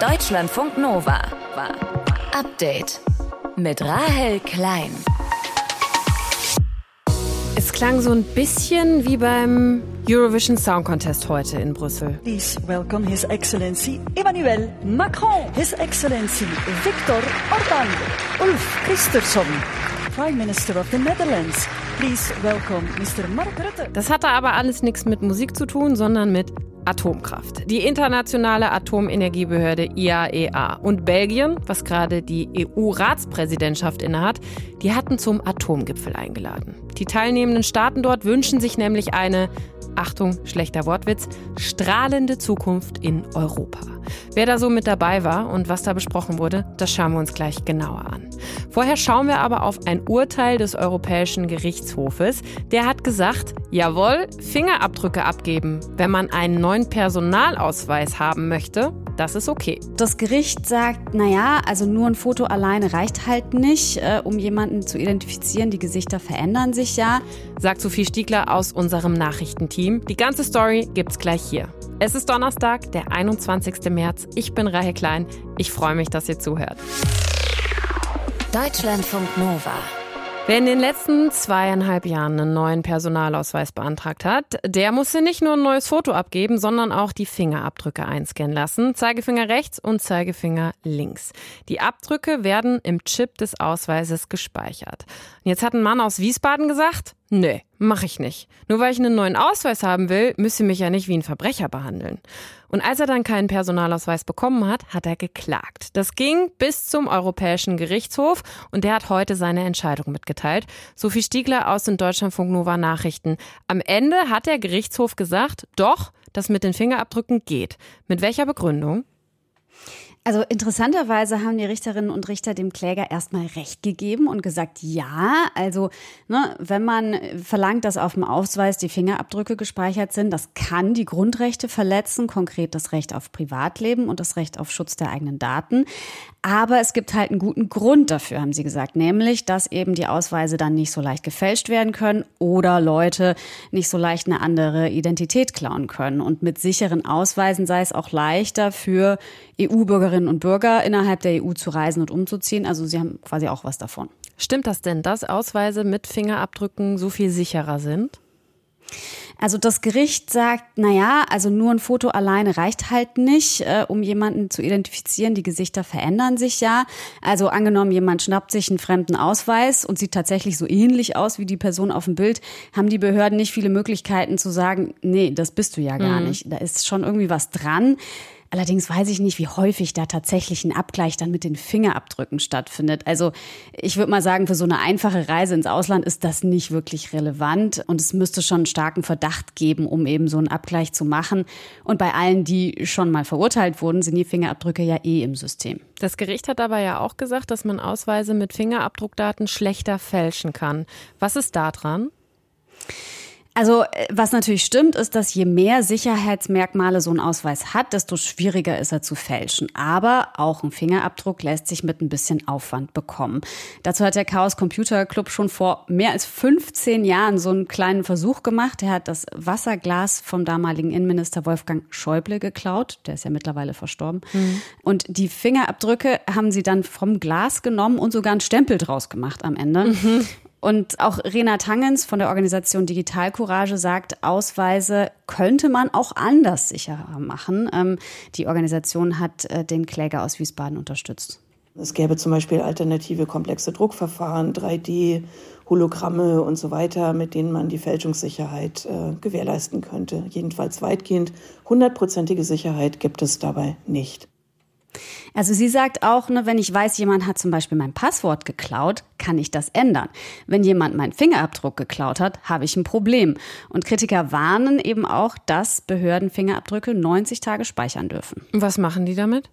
Deutschlandfunk Nova. Update mit Rahel Klein. Es klang so ein bisschen wie beim Eurovision Song Contest heute in Brüssel. Please welcome His Excellency Emmanuel Macron, His Excellency Viktor Orbán, Ulf Kristersson, Prime Minister of the Netherlands. Please welcome Mr. Mark Rutte. Das hatte aber alles nichts mit Musik zu tun, sondern mit Atomkraft. Die internationale Atomenergiebehörde IAEA und Belgien, was gerade die EU-Ratspräsidentschaft innehat, die hatten zum Atomgipfel eingeladen. Die teilnehmenden Staaten dort wünschen sich nämlich eine, Achtung, schlechter Wortwitz, strahlende Zukunft in Europa. Wer da so mit dabei war und was da besprochen wurde, das schauen wir uns gleich genauer an. Vorher schauen wir aber auf ein Urteil des Europäischen Gerichtshofes. Der hat gesagt, jawohl, Fingerabdrücke abgeben, wenn man einen neuen Personalausweis haben möchte, das ist okay. Das Gericht sagt, also nur ein Foto alleine reicht halt nicht, um jemanden zu identifizieren. Die Gesichter verändern sich ja. Sagt Sophie Stiegler aus unserem Nachrichtenteam. Die ganze Story gibt's gleich hier. Es ist Donnerstag, der 21. März. Ich bin Rahel Klein. Ich freue mich, dass ihr zuhört. Deutschlandfunk Nova. Wer in den letzten 2,5 Jahren einen neuen Personalausweis beantragt hat, der musste nicht nur ein neues Foto abgeben, sondern auch die Fingerabdrücke einscannen lassen. Zeigefinger rechts und Zeigefinger links. Die Abdrücke werden im Chip des Ausweises gespeichert. Und jetzt hat ein Mann aus Wiesbaden gesagt, nee, mache ich nicht. Nur weil ich einen neuen Ausweis haben will, müsst ihr mich ja nicht wie ein Verbrecher behandeln. Und als er dann keinen Personalausweis bekommen hat, hat er geklagt. Das ging bis zum Europäischen Gerichtshof und der hat heute seine Entscheidung mitgeteilt. Sophie Stiegler aus den Deutschlandfunk Nova Nachrichten. Am Ende hat der Gerichtshof gesagt, doch, das mit den Fingerabdrücken geht. Mit welcher Begründung? Also interessanterweise haben die Richterinnen und Richter dem Kläger erstmal Recht gegeben und gesagt, ja, wenn man verlangt, dass auf dem Ausweis die Fingerabdrücke gespeichert sind, das kann die Grundrechte verletzen, konkret das Recht auf Privatleben und das Recht auf Schutz der eigenen Daten. Aber es gibt halt einen guten Grund dafür, haben sie gesagt, nämlich, dass eben die Ausweise dann nicht so leicht gefälscht werden können oder Leute nicht so leicht eine andere Identität klauen können. Und mit sicheren Ausweisen sei es auch leichter für EU-Bürgerinnen und Bürger innerhalb der EU zu reisen und umzuziehen. Also sie haben quasi auch was davon. Stimmt das denn, dass Ausweise mit Fingerabdrücken so viel sicherer sind? Also das Gericht sagt, nur ein Foto alleine reicht halt nicht, um jemanden zu identifizieren. Die Gesichter verändern sich ja. Also angenommen, jemand schnappt sich einen fremden Ausweis und sieht tatsächlich so ähnlich aus wie die Person auf dem Bild, haben die Behörden nicht viele Möglichkeiten zu sagen, nee, das bist du ja gar nicht. Da ist schon irgendwie was dran. Allerdings weiß ich nicht, wie häufig da tatsächlich ein Abgleich dann mit den Fingerabdrücken stattfindet. Also ich würde mal sagen, für so eine einfache Reise ins Ausland ist das nicht wirklich relevant. Und es müsste schon einen starken Verdacht geben, um eben so einen Abgleich zu machen. Und bei allen, die schon mal verurteilt wurden, sind die Fingerabdrücke ja im System. Das Gericht hat aber ja auch gesagt, dass man Ausweise mit Fingerabdruckdaten schlechter fälschen kann. Was ist da dran? Also was natürlich stimmt, ist, dass je mehr Sicherheitsmerkmale so ein Ausweis hat, desto schwieriger ist er zu fälschen. Aber auch ein Fingerabdruck lässt sich mit ein bisschen Aufwand bekommen. Dazu hat der Chaos Computer Club schon vor mehr als 15 Jahren so einen kleinen Versuch gemacht. Er hat das Wasserglas vom damaligen Innenminister Wolfgang Schäuble geklaut. Der ist ja mittlerweile verstorben. Und die Fingerabdrücke haben sie dann vom Glas genommen und sogar einen Stempel draus gemacht am Ende. Und auch Renat Hangens von der Organisation Digital Courage sagt, Ausweise könnte man auch anders sicherer machen. Die Organisation hat den Kläger aus Wiesbaden unterstützt. Es gäbe zum Beispiel alternative komplexe Druckverfahren, 3D, Hologramme und so weiter, mit denen man die Fälschungssicherheit gewährleisten könnte. Jedenfalls weitgehend 100%ige Sicherheit gibt es dabei nicht. Also sie sagt auch, wenn ich weiß, jemand hat zum Beispiel mein Passwort geklaut, kann ich das ändern. Wenn jemand meinen Fingerabdruck geklaut hat, habe ich ein Problem. Und Kritiker warnen eben auch, dass Behörden Fingerabdrücke 90 Tage speichern dürfen. Was machen die damit?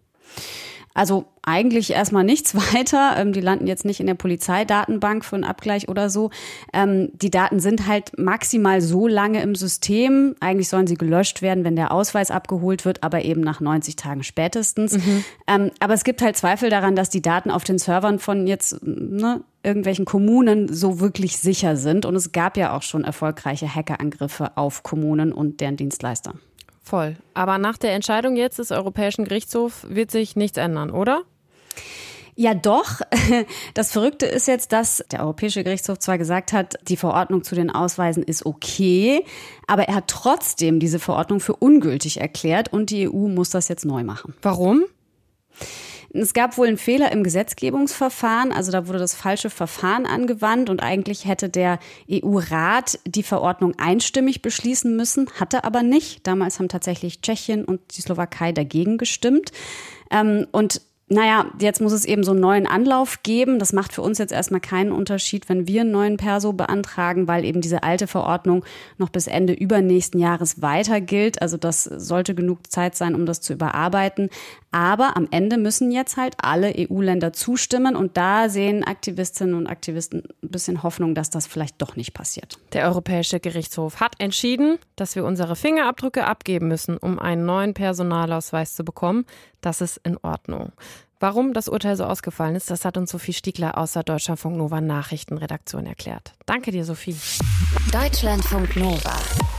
Also eigentlich erstmal nichts weiter. Die landen jetzt nicht in der Polizeidatenbank für einen Abgleich oder so. Die Daten sind halt maximal so lange im System. Eigentlich sollen sie gelöscht werden, wenn der Ausweis abgeholt wird, aber eben nach 90 Tagen spätestens. Aber es gibt halt Zweifel daran, dass die Daten auf den Servern von jetzt irgendwelchen Kommunen so wirklich sicher sind. Und es gab ja auch schon erfolgreiche Hackerangriffe auf Kommunen und deren Dienstleister. voll. Aber nach der Entscheidung jetzt des Europäischen Gerichtshofs wird sich nichts ändern, oder? Ja, doch. Das Verrückte ist jetzt, dass der Europäische Gerichtshof zwar gesagt hat, die Verordnung zu den Ausweisen ist okay, aber er hat trotzdem diese Verordnung für ungültig erklärt und die EU muss das jetzt neu machen. Warum? Es gab wohl einen Fehler im Gesetzgebungsverfahren, also da wurde das falsche Verfahren angewandt und eigentlich hätte der EU-Rat die Verordnung einstimmig beschließen müssen, hatte aber nicht. Damals haben tatsächlich Tschechien und die Slowakei dagegen gestimmt. Jetzt muss es eben so einen neuen Anlauf geben. Das macht für uns jetzt erstmal keinen Unterschied, wenn wir einen neuen Perso beantragen, weil eben diese alte Verordnung noch bis Ende übernächsten Jahres weiter gilt. Also das sollte genug Zeit sein, um das zu überarbeiten. Aber am Ende müssen jetzt halt alle EU-Länder zustimmen und da sehen Aktivistinnen und Aktivisten ein bisschen Hoffnung, dass das vielleicht doch nicht passiert. Der Europäische Gerichtshof hat entschieden, dass wir unsere Fingerabdrücke abgeben müssen, um einen neuen Personalausweis zu bekommen. Das ist in Ordnung. Warum das Urteil so ausgefallen ist, das hat uns Sophie Stiegler aus der Deutschlandfunk Nova Nachrichtenredaktion erklärt. Danke dir, Sophie. Deutschlandfunk Nova.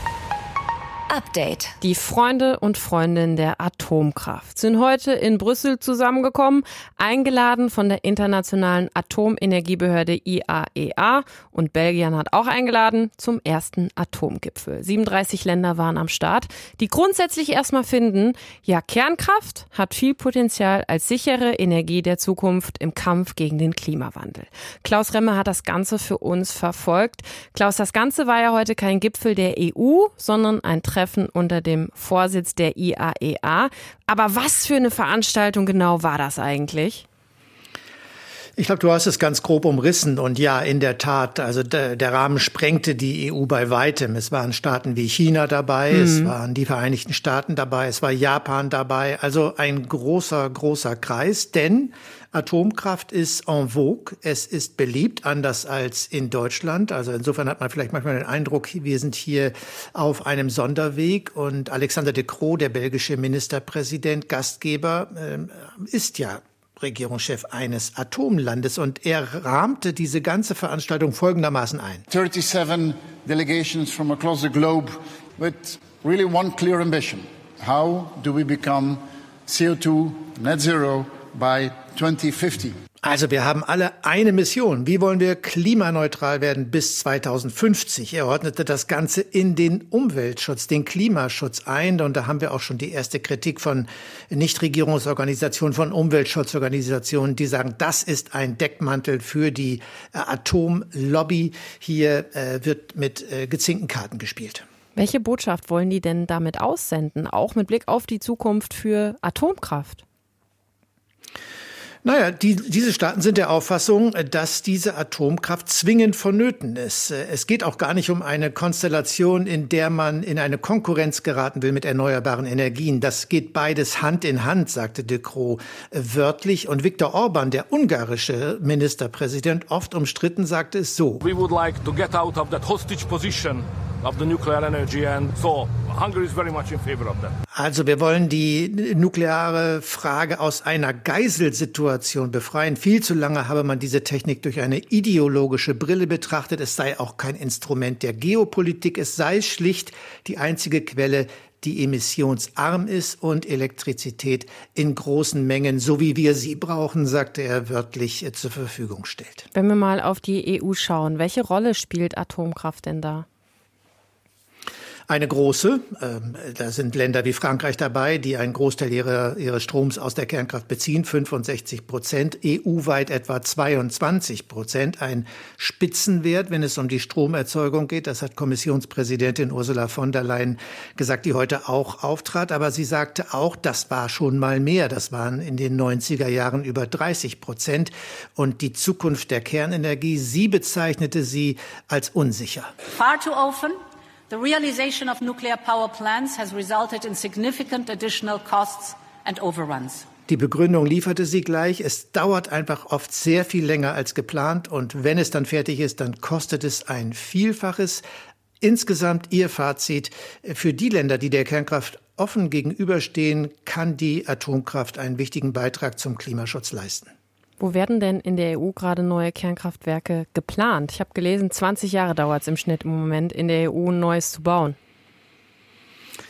Update. Die Freunde und Freundinnen der Atomkraft sind heute in Brüssel zusammengekommen, eingeladen von der Internationalen Atomenergiebehörde IAEA und Belgien hat auch eingeladen zum ersten Atomgipfel. 37 Länder waren am Start, die grundsätzlich erstmal finden, ja, Kernkraft hat viel Potenzial als sichere Energie der Zukunft im Kampf gegen den Klimawandel. Klaus Remme hat das Ganze für uns verfolgt. Klaus, das Ganze war ja heute kein Gipfel der EU, sondern ein Treffen unter dem Vorsitz der IAEA. Aber was für eine Veranstaltung genau war das eigentlich? Ich glaube, du hast es ganz grob umrissen. Und ja, in der Tat, also der Rahmen sprengte die EU bei weitem. Es waren Staaten wie China dabei, es waren die Vereinigten Staaten dabei, es war Japan dabei. Also ein großer, großer Kreis, denn Atomkraft ist en vogue, es ist beliebt, anders als in Deutschland. Also insofern hat man vielleicht manchmal den Eindruck, wir sind hier auf einem Sonderweg. Und Alexander De Croo, der belgische Ministerpräsident, Gastgeber, ist ja Regierungschef eines Atomlandes. Und er rahmte diese ganze Veranstaltung folgendermaßen ein. 37 delegations from across the globe with really one clear ambition. How do we become CO2 net zero by 2050? Also wir haben alle eine Mission. Wie wollen wir klimaneutral werden bis 2050? Er ordnete das Ganze in den Umweltschutz, den Klimaschutz ein. Und da haben wir auch schon die erste Kritik von Nichtregierungsorganisationen, von Umweltschutzorganisationen, die sagen, das ist ein Deckmantel für die Atomlobby. Hier wird mit gezinkten Karten gespielt. Welche Botschaft wollen die denn damit aussenden, auch mit Blick auf die Zukunft für Atomkraft? Naja, diese Staaten sind der Auffassung, dass diese Atomkraft zwingend vonnöten ist. Es geht auch gar nicht um eine Konstellation, in der man in eine Konkurrenz geraten will mit erneuerbaren Energien. Das geht beides Hand in Hand, sagte De Croo wörtlich. Und Viktor Orban, der ungarische Ministerpräsident, oft umstritten, sagte es so. We would like to get out of that hostage position of the nuclear energy, and so Hungary is very much in favor of that. Also wir wollen die nukleare Frage aus einer Geiselsituation befreien. Viel zu lange habe man diese Technik durch eine ideologische Brille betrachtet. Es sei auch kein Instrument der Geopolitik. Es sei schlicht die einzige Quelle, die emissionsarm ist und Elektrizität in großen Mengen, so wie wir sie brauchen, sagte er wörtlich, zur Verfügung stellt. Wenn wir mal auf die EU schauen, welche Rolle spielt Atomkraft denn da? Eine große, da sind Länder wie Frankreich dabei, die einen Großteil ihres Stroms aus der Kernkraft beziehen, 65%, EU-weit etwa 22%, ein Spitzenwert, wenn es um die Stromerzeugung geht. Das hat Kommissionspräsidentin Ursula von der Leyen gesagt, die heute auch auftrat. Aber sie sagte auch, das war schon mal mehr. Das waren in den 90er Jahren über 30%. Und die Zukunft der Kernenergie, sie bezeichnete sie als unsicher. Far too often. The realization of nuclear power plants has resulted in significant additional costs and overruns. Die Begründung lieferte sie gleich. Es dauert einfach oft sehr viel länger als geplant. Und wenn es dann fertig ist, dann kostet es ein Vielfaches. Insgesamt ihr Fazit: Für die Länder, die der Kernkraft offen gegenüberstehen, kann die Atomkraft einen wichtigen Beitrag zum Klimaschutz leisten. Wo werden denn in der EU gerade neue Kernkraftwerke geplant? Ich habe gelesen, 20 Jahre dauert es im Schnitt im Moment in der EU, ein neues zu bauen.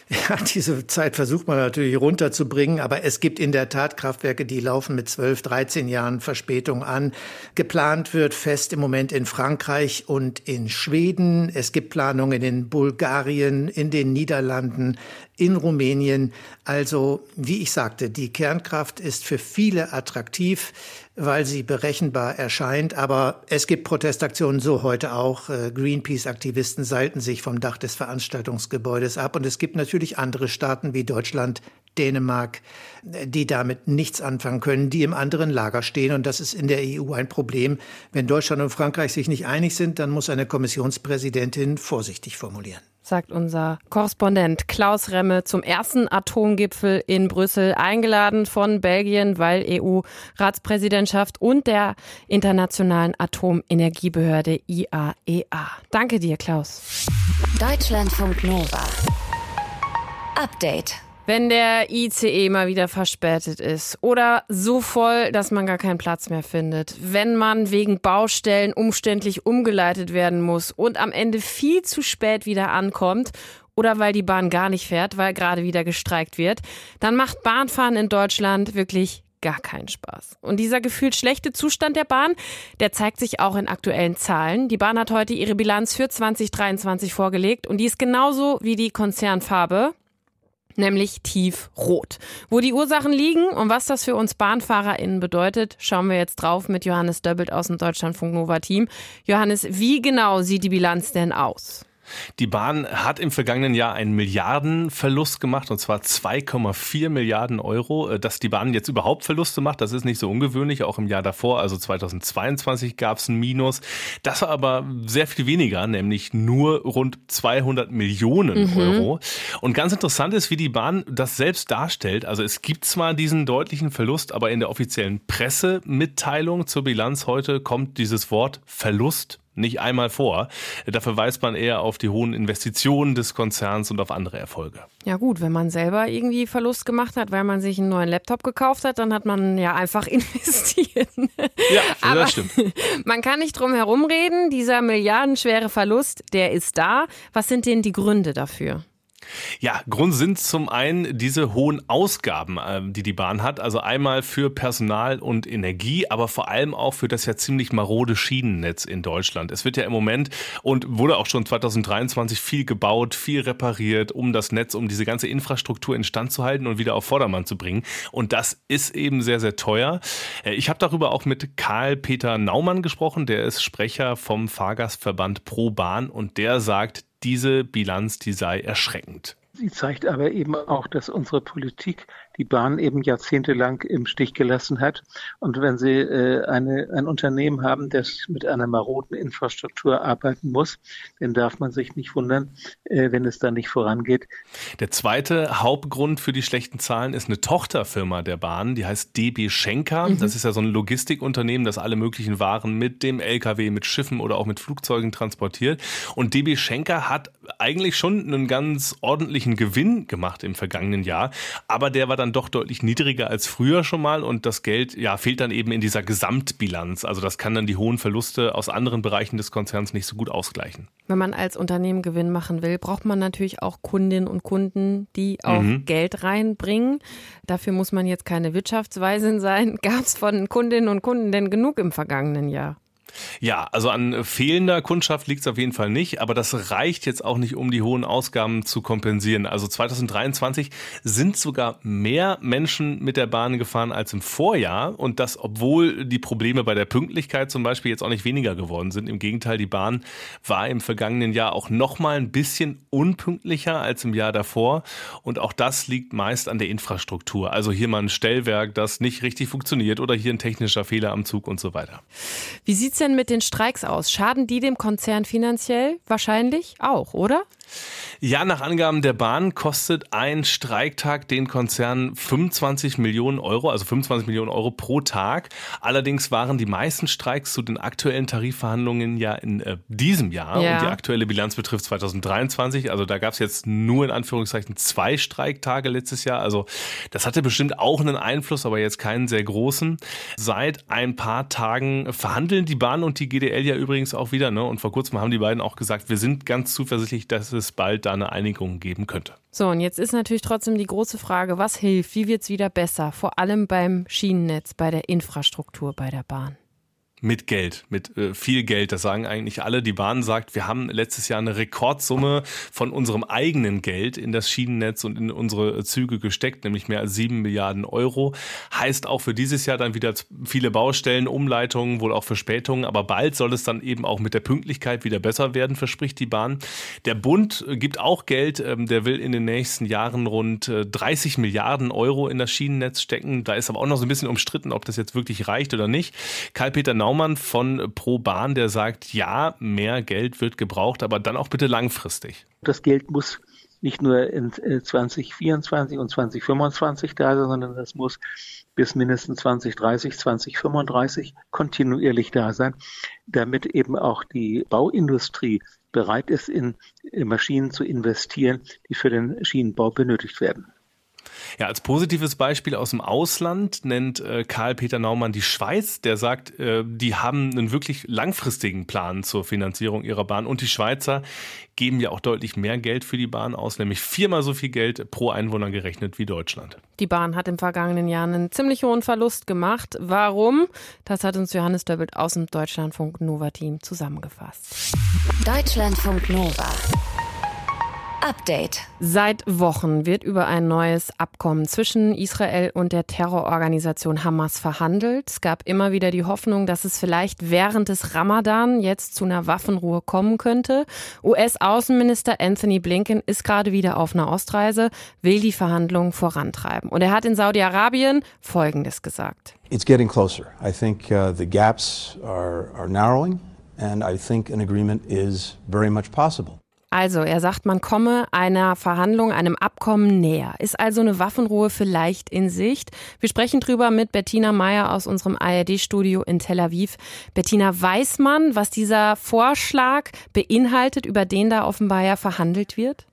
Ja, diese Zeit versucht man natürlich runterzubringen, aber es gibt in der Tat Kraftwerke, die laufen mit 12, 13 Jahren Verspätung an. Geplant wird fest im Moment in Frankreich und in Schweden. Es gibt Planungen in Bulgarien, in den Niederlanden, in Rumänien. Also, wie ich sagte, die Kernkraft ist für viele attraktiv, weil sie berechenbar erscheint. Aber es gibt Protestaktionen, so heute auch. Greenpeace-Aktivisten seilten sich vom Dach des Veranstaltungsgebäudes ab. Und es gibt natürlich andere Staaten wie Deutschland, Dänemark, die damit nichts anfangen können, die im anderen Lager stehen. Und das ist in der EU ein Problem. Wenn Deutschland und Frankreich sich nicht einig sind, dann muss eine Kommissionspräsidentin vorsichtig formulieren. Sagt unser Korrespondent Klaus Remme zum ersten Atomgipfel in Brüssel, eingeladen von Belgien, weil EU-Ratspräsidentschaft und der Internationalen Atomenergiebehörde IAEA. Danke dir, Klaus. Deutschlandfunk Nova. Update. Wenn der ICE mal wieder verspätet ist oder so voll, dass man gar keinen Platz mehr findet, wenn man wegen Baustellen umständlich umgeleitet werden muss und am Ende viel zu spät wieder ankommt oder weil die Bahn gar nicht fährt, weil gerade wieder gestreikt wird, dann macht Bahnfahren in Deutschland wirklich gar keinen Spaß. Und dieser gefühlt schlechte Zustand der Bahn, der zeigt sich auch in aktuellen Zahlen. Die Bahn hat heute ihre Bilanz für 2023 vorgelegt und die ist genauso wie die Konzernfarbe, nämlich tiefrot. Wo die Ursachen liegen und was das für uns BahnfahrerInnen bedeutet, schauen wir jetzt drauf mit Johannes Döbbelt aus dem Deutschlandfunk Nova Team. Johannes, wie genau sieht die Bilanz denn aus? Die Bahn hat im vergangenen Jahr einen Milliardenverlust gemacht, und zwar 2,4 Milliarden Euro. Dass die Bahn jetzt überhaupt Verluste macht, das ist nicht so ungewöhnlich. Auch im Jahr davor, also 2022, gab es ein Minus. Das war aber sehr viel weniger, nämlich nur rund 200 Millionen Euro. Und ganz interessant ist, wie die Bahn das selbst darstellt. Also es gibt zwar diesen deutlichen Verlust, aber in der offiziellen Pressemitteilung zur Bilanz heute kommt dieses Wort Verlust nicht einmal vor. Da verweist man eher auf die hohen Investitionen des Konzerns und auf andere Erfolge. Ja gut, wenn man selber irgendwie Verlust gemacht hat, weil man sich einen neuen Laptop gekauft hat, dann hat man ja einfach investiert. Ja, aber das stimmt. Man kann nicht drum herum reden. Dieser milliardenschwere Verlust, der ist da. Was sind denn die Gründe dafür? Ja, Grund sind zum einen diese hohen Ausgaben, die die Bahn hat. Also einmal für Personal und Energie, aber vor allem auch für das ja ziemlich marode Schienennetz in Deutschland. Es wird ja im Moment und wurde auch schon 2023 viel gebaut, viel repariert, um das Netz, um diese ganze Infrastruktur instand zu halten und wieder auf Vordermann zu bringen. Und das ist eben sehr, sehr teuer. Ich habe darüber auch mit Karl-Peter Naumann gesprochen. Der ist Sprecher vom Fahrgastverband Pro Bahn und der sagt, diese Bilanz, die sei erschreckend. Sie zeigt aber eben auch, dass unsere Politik die Bahn eben jahrzehntelang im Stich gelassen hat. Und wenn Sie ein Unternehmen haben, das mit einer maroden Infrastruktur arbeiten muss, dann darf man sich nicht wundern, wenn es da nicht vorangeht. Der zweite Hauptgrund für die schlechten Zahlen ist eine Tochterfirma der Bahn, die heißt DB Schenker. Das ist ja so ein Logistikunternehmen, das alle möglichen Waren mit dem LKW, mit Schiffen oder auch mit Flugzeugen transportiert. Und DB Schenker hat eigentlich schon einen ganz ordentlichen Gewinn gemacht im vergangenen Jahr, aber der war dann doch deutlich niedriger als früher schon mal und das Geld fehlt dann eben in dieser Gesamtbilanz. Also das kann dann die hohen Verluste aus anderen Bereichen des Konzerns nicht so gut ausgleichen. Wenn man als Unternehmen Gewinn machen will, braucht man natürlich auch Kundinnen und Kunden, die auch Geld reinbringen. Dafür muss man jetzt keine Wirtschaftsweisin sein. Gab es von Kundinnen und Kunden denn genug im vergangenen Jahr? Ja, also an fehlender Kundschaft liegt es auf jeden Fall nicht, aber das reicht jetzt auch nicht, um die hohen Ausgaben zu kompensieren. Also 2023 sind sogar mehr Menschen mit der Bahn gefahren als im Vorjahr und das, obwohl die Probleme bei der Pünktlichkeit zum Beispiel jetzt auch nicht weniger geworden sind. Im Gegenteil, die Bahn war im vergangenen Jahr auch noch mal ein bisschen unpünktlicher als im Jahr davor und auch das liegt meist an der Infrastruktur. Also hier mal ein Stellwerk, das nicht richtig funktioniert oder hier ein technischer Fehler am Zug und so weiter. Wie sieht's denn mit den Streiks aus? Schaden die dem Konzern finanziell? Wahrscheinlich auch, oder? Ja, nach Angaben der Bahn kostet ein Streiktag den Konzern 25 Millionen Euro, also 25 Millionen Euro pro Tag. Allerdings waren die meisten Streiks zu den aktuellen Tarifverhandlungen ja in diesem Jahr. Ja. Und die aktuelle Bilanz betrifft 2023. Also da gab es jetzt nur in Anführungszeichen 2 Streiktage letztes Jahr. Also das hatte bestimmt auch einen Einfluss, aber jetzt keinen sehr großen. Seit ein paar Tagen verhandeln die Bahn und die GDL ja übrigens auch wieder. Ne? Und vor kurzem haben die beiden auch gesagt, wir sind ganz zuversichtlich, dass es es bald da eine Einigung geben könnte. So, und jetzt ist natürlich trotzdem die große Frage, was hilft, wie wird es wieder besser, vor allem beim Schienennetz, bei der Infrastruktur, bei der Bahn? Mit Geld, mit viel Geld, das sagen eigentlich alle. Die Bahn sagt, wir haben letztes Jahr eine Rekordsumme von unserem eigenen Geld in das Schienennetz und in unsere Züge gesteckt, nämlich mehr als 7 Milliarden Euro. Heißt auch für dieses Jahr dann wieder viele Baustellen, Umleitungen, wohl auch Verspätungen. Aber bald soll es dann eben auch mit der Pünktlichkeit wieder besser werden, verspricht die Bahn. Der Bund gibt auch Geld, der will in den nächsten Jahren rund 30 Milliarden Euro in das Schienennetz stecken. Da ist aber auch noch so ein bisschen umstritten, ob das jetzt wirklich reicht oder nicht. Karl-Peter Naumann von ProBahn, der sagt, ja, mehr Geld wird gebraucht, aber dann auch bitte langfristig. Das Geld muss nicht nur in 2024 und 2025 da sein, sondern das muss bis mindestens 2030, 2035 kontinuierlich da sein, damit eben auch die Bauindustrie bereit ist, in Maschinen zu investieren, die für den Schienenbau benötigt werden. Ja, als positives Beispiel aus dem Ausland nennt Karl-Peter Naumann die Schweiz. Der sagt, die haben einen wirklich langfristigen Plan zur Finanzierung ihrer Bahn. Und die Schweizer geben ja auch deutlich mehr Geld für die Bahn aus, nämlich 4-mal so viel Geld pro Einwohner gerechnet wie Deutschland. Die Bahn hat im vergangenen Jahr einen ziemlich hohen Verlust gemacht. Warum? Das hat uns Johannes Döbbelt aus dem Deutschlandfunk Nova-Team zusammengefasst. Deutschlandfunk Nova. Update. Seit Wochen wird über ein neues Abkommen zwischen Israel und der Terrororganisation Hamas verhandelt. Es gab immer wieder die Hoffnung, dass es vielleicht während des Ramadan jetzt zu einer Waffenruhe kommen könnte. US-Außenminister Anthony Blinken ist gerade wieder auf einer Ostreise, will die Verhandlungen vorantreiben. Und er hat in Saudi-Arabien Folgendes gesagt. It's getting closer. I think the gaps are narrowing and I think an agreement is very much possible. Also, er sagt, man komme einer Verhandlung, einem Abkommen näher. Ist also eine Waffenruhe vielleicht in Sicht? Wir sprechen drüber mit Bettina Meyer aus unserem ARD-Studio in Tel Aviv. Bettina, weiß man, was dieser Vorschlag beinhaltet, über den da offenbar ja verhandelt wird?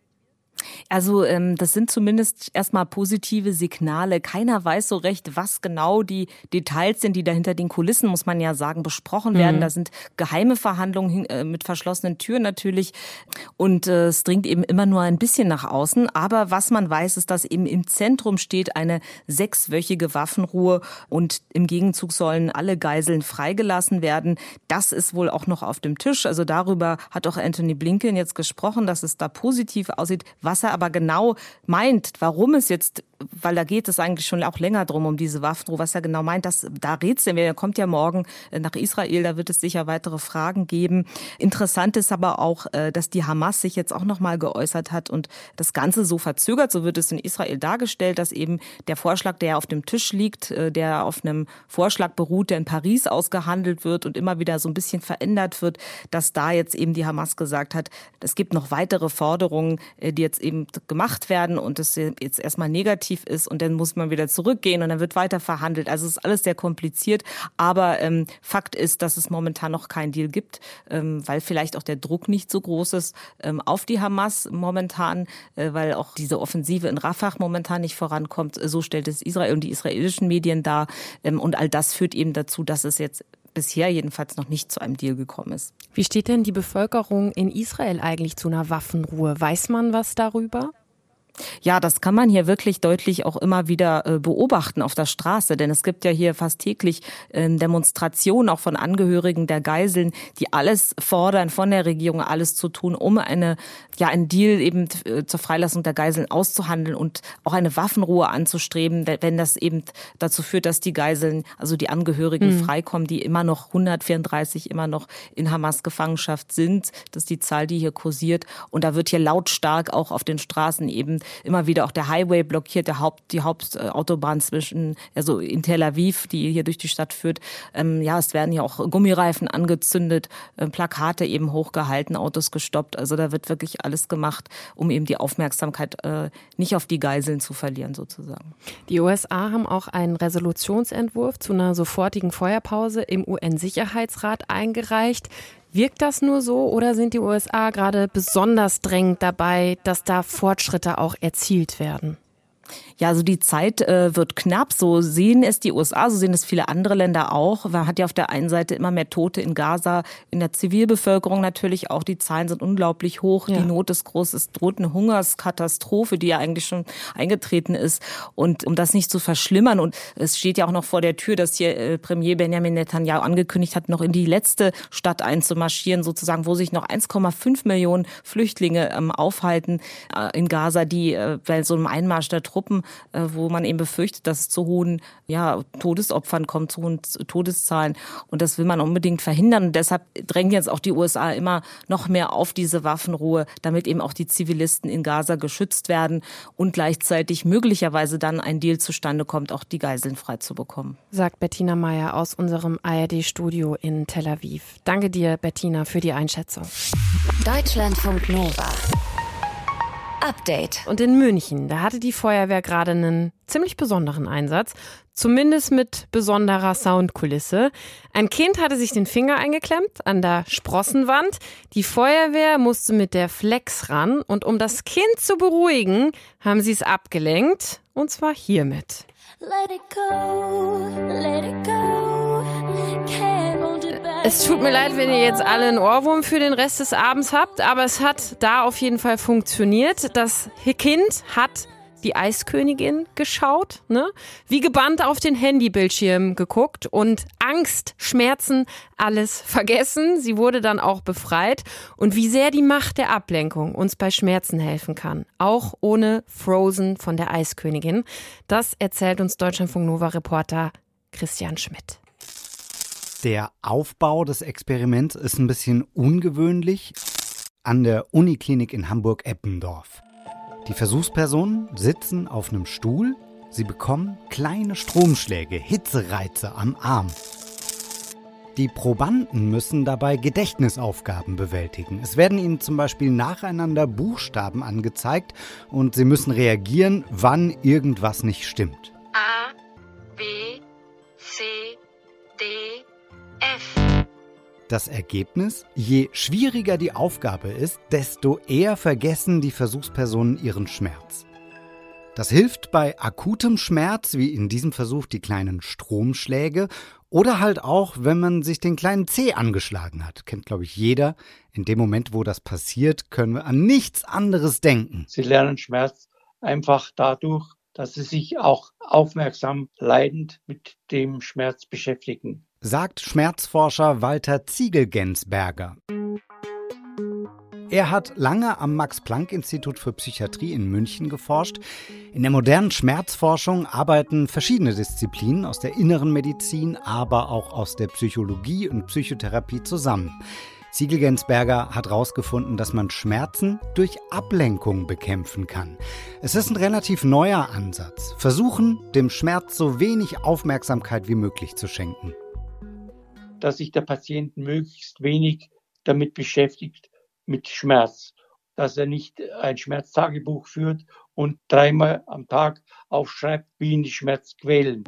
Also das sind zumindest erstmal positive Signale. Keiner weiß so recht, was genau die Details sind, die da hinter den Kulissen, muss man ja sagen, besprochen werden. Da sind geheime Verhandlungen mit verschlossenen Türen natürlich und es dringt eben immer nur ein bisschen nach außen. Aber was man weiß, ist, dass eben im Zentrum steht eine 6-wöchige Waffenruhe und im Gegenzug sollen alle Geiseln freigelassen werden. Das ist wohl auch noch auf dem Tisch. Also darüber hat auch Anthony Blinken jetzt gesprochen, dass es da positiv aussieht. Was er aber genau meint, warum es jetzt, weil da geht es eigentlich schon auch länger drum, um diese Waffenruhe, was er genau meint, da rätseln wir. Er kommt ja morgen nach Israel, da wird es sicher weitere Fragen geben. Interessant ist aber auch, dass die Hamas sich jetzt auch nochmal geäußert hat und das Ganze so verzögert, so wird es in Israel dargestellt, dass eben der Vorschlag, der auf dem Tisch liegt, der auf einem Vorschlag beruht, der in Paris ausgehandelt wird und immer wieder so ein bisschen verändert wird, dass da jetzt eben die Hamas gesagt hat, es gibt noch weitere Forderungen, die jetzt eben gemacht werden und das jetzt erstmal negativ ist und dann muss man wieder zurückgehen und dann wird weiter verhandelt. Also es ist alles sehr kompliziert, aber Fakt ist, dass es momentan noch keinen Deal gibt, weil vielleicht auch der Druck nicht so groß ist auf die Hamas momentan, weil auch diese Offensive in Rafah momentan nicht vorankommt. So stellt es Israel und die israelischen Medien dar und all das führt eben dazu, dass es jetzt bisher jedenfalls noch nicht zu einem Deal gekommen ist. Wie steht denn die Bevölkerung in Israel eigentlich zu einer Waffenruhe? Weiß man was darüber? Ja, das kann man hier wirklich deutlich auch immer wieder beobachten auf der Straße, denn es gibt ja hier fast täglich Demonstrationen auch von Angehörigen der Geiseln, die alles fordern, von der Regierung alles zu tun, um einen Deal eben zur Freilassung der Geiseln auszuhandeln und auch eine Waffenruhe anzustreben, wenn das eben dazu führt, dass die Geiseln, also die Angehörigen freikommen, die immer noch 134 immer noch in Hamas-Gefangenschaft sind. Das ist die Zahl, die hier kursiert und da wird hier lautstark auch auf den Straßen eben immer wieder auch der Highway blockiert, die Hauptautobahn also in Tel Aviv, die hier durch die Stadt führt. Es werden hier auch Gummireifen angezündet, Plakate eben hochgehalten, Autos gestoppt. Also da wird wirklich alles gemacht, um eben die Aufmerksamkeit nicht auf die Geiseln zu verlieren sozusagen. Die USA haben auch einen Resolutionsentwurf zu einer sofortigen Feuerpause im UN-Sicherheitsrat eingereicht. Wirkt das nur so oder sind die USA gerade besonders drängend dabei, dass da Fortschritte auch erzielt werden? Ja, also die Zeit wird knapp. So sehen es die USA, so sehen es viele andere Länder auch. Man hat ja auf der einen Seite immer mehr Tote in Gaza, in der Zivilbevölkerung natürlich auch. Die Zahlen sind unglaublich hoch. Ja. Die Not ist groß. Es droht eine Hungerskatastrophe, die ja eigentlich schon eingetreten ist. Und um das nicht zu verschlimmern, und es steht ja auch noch vor der Tür, dass hier Premier Benjamin Netanyahu angekündigt hat, noch in die letzte Stadt einzumarschieren, sozusagen, wo sich noch 1,5 Millionen Flüchtlinge aufhalten in Gaza, die bei so einem Einmarsch der Truppen, wo man eben befürchtet, dass es zu hohen Todesopfern kommt, zu hohen Todeszahlen. Und das will man unbedingt verhindern. Und deshalb drängen jetzt auch die USA immer noch mehr auf diese Waffenruhe, damit eben auch die Zivilisten in Gaza geschützt werden und gleichzeitig möglicherweise dann ein Deal zustande kommt, auch die Geiseln frei zu bekommen. Sagt Bettina Meyer aus unserem ARD-Studio in Tel Aviv. Danke dir, Bettina, für die Einschätzung. Deutschlandfunk Nova. Update. Und in München, da hatte die Feuerwehr gerade einen ziemlich besonderen Einsatz, zumindest mit besonderer Soundkulisse. Ein Kind hatte sich den Finger eingeklemmt an der Sprossenwand. Die Feuerwehr musste mit der Flex ran und um das Kind zu beruhigen, haben sie es abgelenkt, und zwar hiermit. Let it go, let it go. Can't hold it back. Es tut mir leid, wenn ihr jetzt alle einen Ohrwurm für den Rest des Abends habt, aber es hat da auf jeden Fall funktioniert. Das Kind hat die Eiskönigin geschaut, ne? Wie gebannt auf den Handybildschirm geguckt und Angst, Schmerzen, alles vergessen. Sie wurde dann auch befreit. Und wie sehr die Macht der Ablenkung uns bei Schmerzen helfen kann, auch ohne Frozen von der Eiskönigin, das erzählt uns Deutschlandfunk Nova-Reporter Christian Schmidt. Der Aufbau des Experiments ist ein bisschen ungewöhnlich an der Uniklinik in Hamburg-Eppendorf. Die Versuchspersonen sitzen auf einem Stuhl, sie bekommen kleine Stromschläge, Hitzereize am Arm. Die Probanden müssen dabei Gedächtnisaufgaben bewältigen. Es werden ihnen zum Beispiel nacheinander Buchstaben angezeigt und sie müssen reagieren, wann irgendwas nicht stimmt. A, B, C, D, F. Das Ergebnis? Je schwieriger die Aufgabe ist, desto eher vergessen die Versuchspersonen ihren Schmerz. Das hilft bei akutem Schmerz, wie in diesem Versuch die kleinen Stromschläge, oder halt auch, wenn man sich den kleinen Zeh angeschlagen hat. Kennt, glaube ich, jeder. In dem Moment, wo das passiert, können wir an nichts anderes denken. Sie lernen Schmerz einfach dadurch, dass sie sich auch aufmerksam leidend mit dem Schmerz beschäftigen. Sagt Schmerzforscher Walter Ziegelgensberger. Er hat lange am Max-Planck-Institut für Psychiatrie in München geforscht. In der modernen Schmerzforschung arbeiten verschiedene Disziplinen aus der inneren Medizin, aber auch aus der Psychologie und Psychotherapie zusammen. Ziegelgensberger hat herausgefunden, dass man Schmerzen durch Ablenkung bekämpfen kann. Es ist ein relativ neuer Ansatz. Versuchen, dem Schmerz so wenig Aufmerksamkeit wie möglich zu schenken. Dass sich der Patient möglichst wenig damit beschäftigt, mit Schmerz. Dass er nicht ein Schmerztagebuch führt und 3-mal am Tag aufschreibt, wie ihn die Schmerz quälen.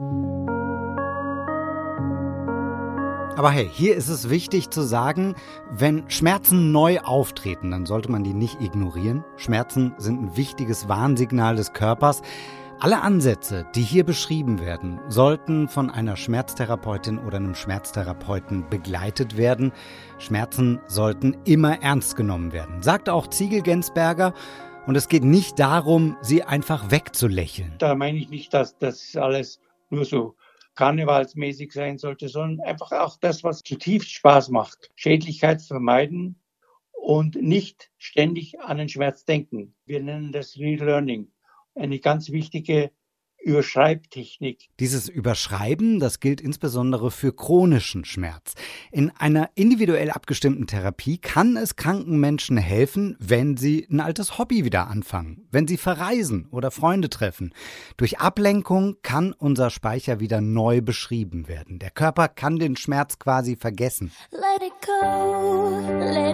Aber hey, hier ist es wichtig zu sagen, wenn Schmerzen neu auftreten, dann sollte man die nicht ignorieren. Schmerzen sind ein wichtiges Warnsignal des Körpers. Alle Ansätze, die hier beschrieben werden, sollten von einer Schmerztherapeutin oder einem Schmerztherapeuten begleitet werden. Schmerzen sollten immer ernst genommen werden, sagt auch Ziegelgensberger. Und es geht nicht darum, sie einfach wegzulächeln. Da meine ich nicht, dass das alles nur so karnevalsmäßig sein sollte, sondern einfach auch das, was zutiefst Spaß macht. Schädlichkeit vermeiden und nicht ständig an den Schmerz denken. Wir nennen das Relearning. Eine ganz wichtige Überschreibtechnik. Dieses Überschreiben, das gilt insbesondere für chronischen Schmerz. In einer individuell abgestimmten Therapie kann es kranken Menschen helfen, wenn sie ein altes Hobby wieder anfangen, wenn sie verreisen oder Freunde treffen. Durch Ablenkung kann unser Speicher wieder neu beschrieben werden. Der Körper kann den Schmerz quasi vergessen. Let it go,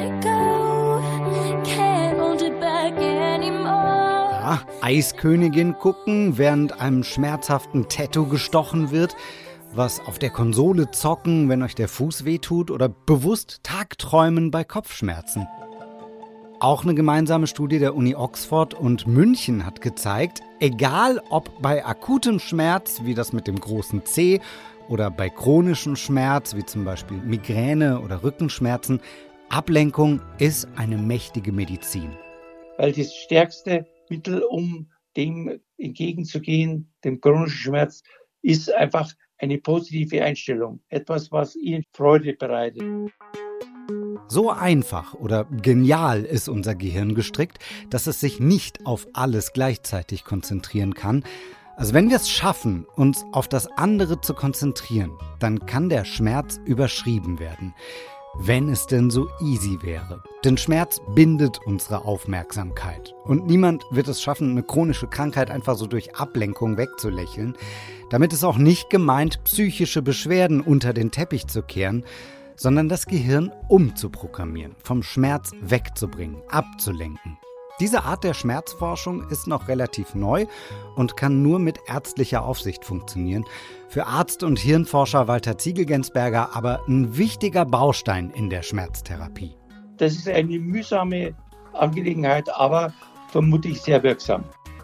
can't hold it back anymore. Eiskönigin gucken, während einem schmerzhaften Tattoo gestochen wird, was auf der Konsole zocken, wenn euch der Fuß wehtut oder bewusst Tagträumen bei Kopfschmerzen. Auch eine gemeinsame Studie der Uni Oxford und München hat gezeigt, egal ob bei akutem Schmerz, wie das mit dem großen C, oder bei chronischem Schmerz, wie zum Beispiel Migräne oder Rückenschmerzen, Ablenkung ist eine mächtige Medizin. Weil das stärkste Mittel, um dem entgegenzugehen, dem chronischen Schmerz, ist einfach eine positive Einstellung. Etwas, was Ihnen Freude bereitet. So einfach oder genial ist unser Gehirn gestrickt, dass es sich nicht auf alles gleichzeitig konzentrieren kann. Also wenn wir es schaffen, uns auf das andere zu konzentrieren, dann kann der Schmerz überschrieben werden. Wenn es denn so easy wäre. Denn Schmerz bindet unsere Aufmerksamkeit. Und niemand wird es schaffen, eine chronische Krankheit einfach so durch Ablenkung wegzulächeln. Damit ist auch nicht gemeint, psychische Beschwerden unter den Teppich zu kehren, sondern das Gehirn umzuprogrammieren, vom Schmerz wegzubringen, abzulenken. Diese Art der Schmerzforschung ist noch relativ neu und kann nur mit ärztlicher Aufsicht funktionieren. Für Arzt und Hirnforscher Walter Ziegel-Gensberger aber ein wichtiger Baustein in der Schmerztherapie. Das ist eine mühsame Angelegenheit, aber vermutlich sehr wirksam.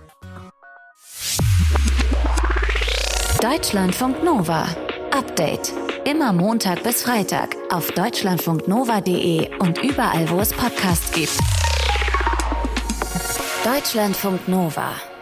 Deutschlandfunk Nova. Update. Immer Montag bis Freitag auf deutschlandfunknova.de und überall, wo es Podcasts gibt. Deutschlandfunk Nova.